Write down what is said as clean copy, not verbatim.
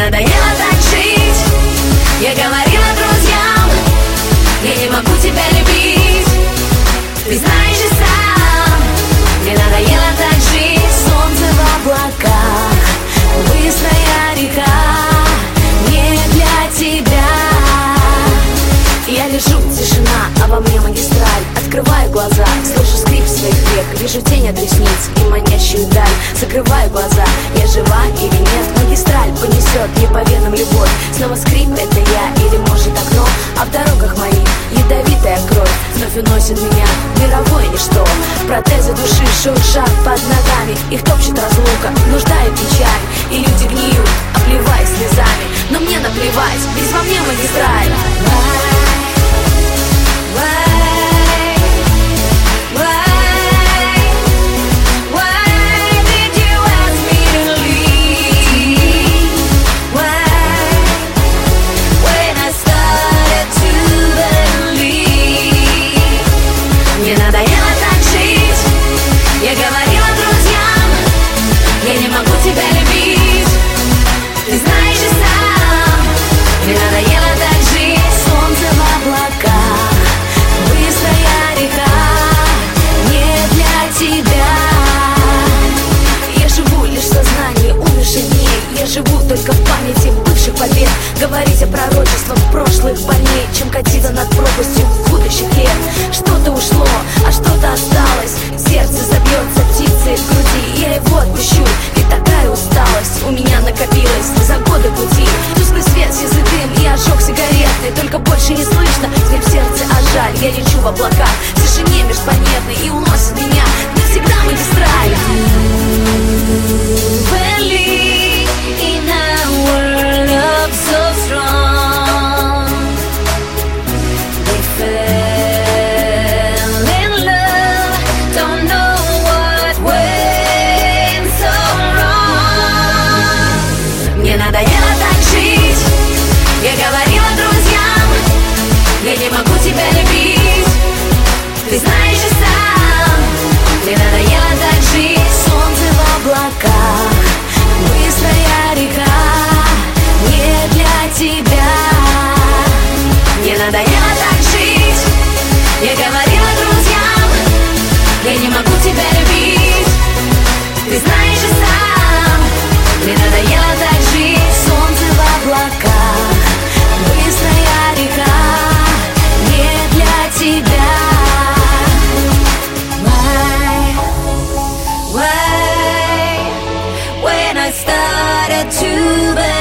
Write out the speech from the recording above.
надоело так жить. Я говорила друзьям, я не могу тебя любить. Ты знаешь и сам, мне надоело так жить. Солнце в облаках, быстрая река, не для тебя. Я лежу, тишина, а во мне магистраль. Открываю глаза, слышу скрип своих век, вижу тень от ресниц и манящую даль. Закрываю глаза, я жива или нет? Магистраль понесет мне по венам любовь. Снова скрип, это я или может окно? А в дорогах моих ядовитая кровь вновь уносит меня в мировое ничто. Протезы души шуршат под ногами, их топчет разлука, нужда и печаль. И люди гниют, обливаясь слезами. Но мне наплевать, ведь во мне магистраль. Мне надоело так жить. Я говорила друзьям, я не могу тебя любить. Ты знаешь и сам, мне надоело так жить. Солнце в облаках, быстрая река, не для тебя. Я живу лишь в сознании умерших дней. Я живу только в памяти бывших побед. Говорить о пророчествах прошлых больней, чем катиться над пропастью будущих лет. Что-то ушло, а что-то осталось. Сердце забьется птицей в груди. Я его отпущу, ведь такая усталость у меня накопилась за годы пути. Тусклый свет, сизый дым и ожог сигаретный. Только больше не слышно, скрип в сердце, а жаль. Я лечу в облаках, в тишине межпланетной, и уносит меня навсегда магистраль. Believe in a world of so strong. They fell in love, don't know what went so wrong. Мне надоело так жить. Я говорила друзьям, я не могу тебя любить. Ты знаешь и сам, мне надоело так жить. Солнце в облаках, быстрая река, не для тебя. Мне надоело так жить. Я говорила друзьям, я не могу тебя любить. Ты знаешь и сам, мне надоело так жить. Солнце в облаках, быстрая река, не для тебя. Why, when I started to believe